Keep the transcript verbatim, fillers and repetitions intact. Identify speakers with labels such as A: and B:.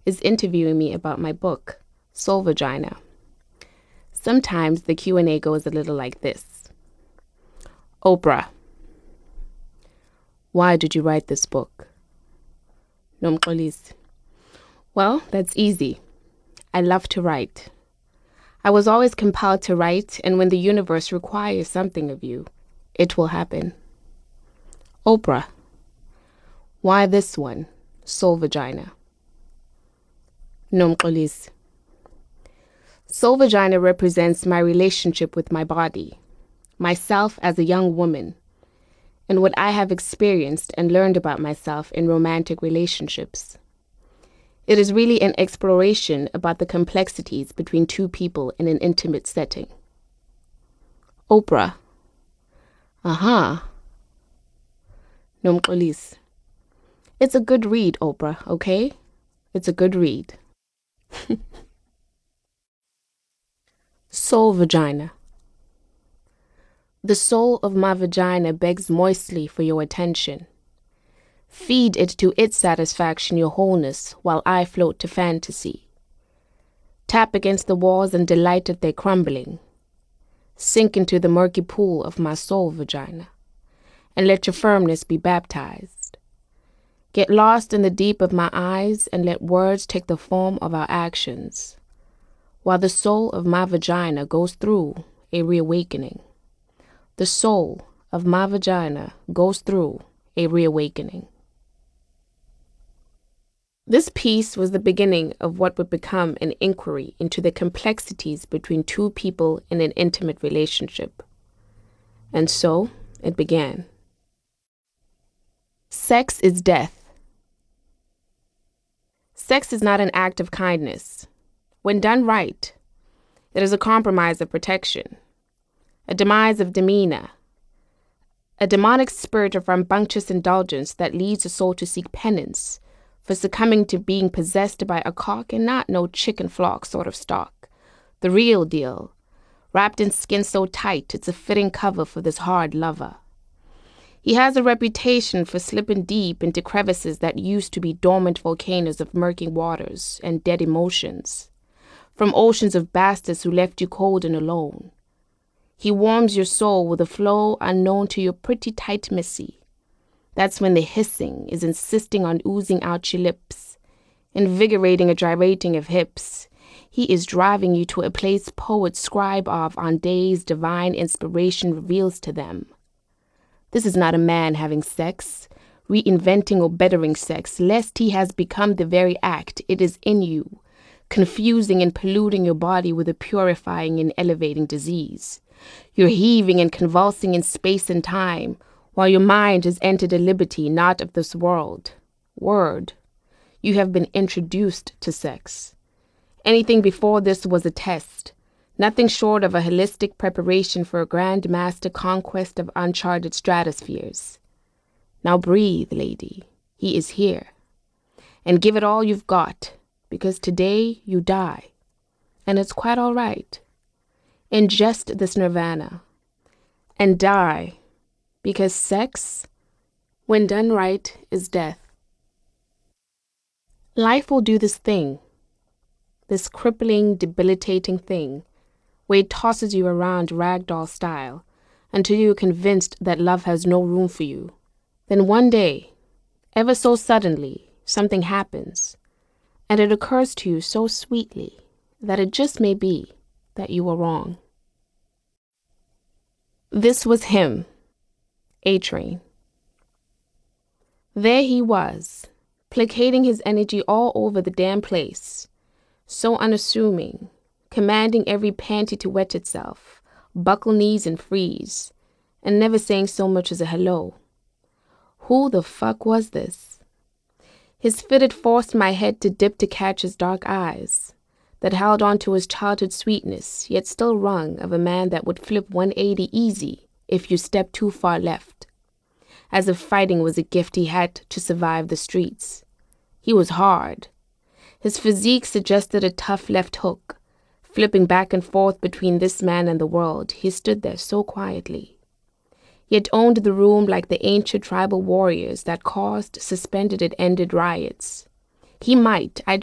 A: is interviewing me about my book, Soul Vagina. Sometimes the Q and A goes a little like this. Oprah, why did you write this book? Nomxolisi. Well, that's easy. I love to write. I was always compelled to write, and when the universe requires something of you, it will happen. Oprah, why this one, Soul Vagina? Nomxolisi. Soul Vagina represents my relationship with my body, myself as a young woman, and what I have experienced and learned about myself in romantic relationships. It is really an exploration about the complexities between two people in an intimate setting. Oprah. Uh-huh. Nomxolisi. It's a good read, Oprah, okay? It's a good read. Soul Vagina. The soul of my vagina begs moistly for your attention. Feed it to its satisfaction your wholeness while I float to fantasy. Tap against the walls and delight at their crumbling. Sink into the murky pool of my soul vagina, and let your firmness be baptized. Get lost in the deep of my eyes and let words take the form of our actions, while the soul of my vagina goes through a reawakening. The soul of my vagina goes through a reawakening. This piece was the beginning of what would become an inquiry into the complexities between two people in an intimate relationship. And so it began. Sex is death. Sex is not an act of kindness. When done right, it is a compromise of protection, a demise of demeanor, a demonic spirit of rambunctious indulgence that leads the soul to seek penance for succumbing to being possessed by a cock and not no chicken flock sort of stock, the real deal, wrapped in skin so tight it's a fitting cover for this hard lover. He has a reputation for slipping deep into crevices that used to be dormant volcanoes of murky waters and dead emotions, from oceans of bastards who left you cold and alone. He warms your soul with a flow unknown to your pretty tight missy. That's when the hissing is insisting on oozing out your lips, invigorating a gyrating of hips. He is driving you to a place poets scribe of on days divine inspiration reveals to them. This is not a man having sex, reinventing or bettering sex, lest he has become the very act it is in you, confusing and polluting your body with a purifying and elevating disease. You're heaving and convulsing in space and time, while your mind has entered a liberty not of this world. Word, you have been introduced to sex. Anything before this was a test, nothing short of a holistic preparation for a grand master conquest of uncharted stratospheres. Now breathe, lady, he is here. And give it all you've got, because today you die. And it's quite all right. Ingest this nirvana and die, because sex, when done right, is death. Life will do this thing, this crippling, debilitating thing, where it tosses you around ragdoll style until you're convinced that love has no room for you. Then one day, ever so suddenly, something happens, and it occurs to you so sweetly that it just may be that you were wrong. This was him, A-Train. There he was, placating his energy all over the damn place, so unassuming, commanding every panty to wet itself, buckle knees and freeze, and never saying so much as a hello. Who the fuck was this? His fit had forced my head to dip to catch his dark eyes, that held on to his childhood sweetness, yet still wrung of a man that would flip one eighty easy if you stepped too far left, as if fighting was a gift he had to survive the streets. He was hard. His physique suggested a tough left hook. Flipping back and forth between this man and the world, he stood there so quietly, yet owned the room like the ancient tribal warriors that caused suspended and ended riots. He might, I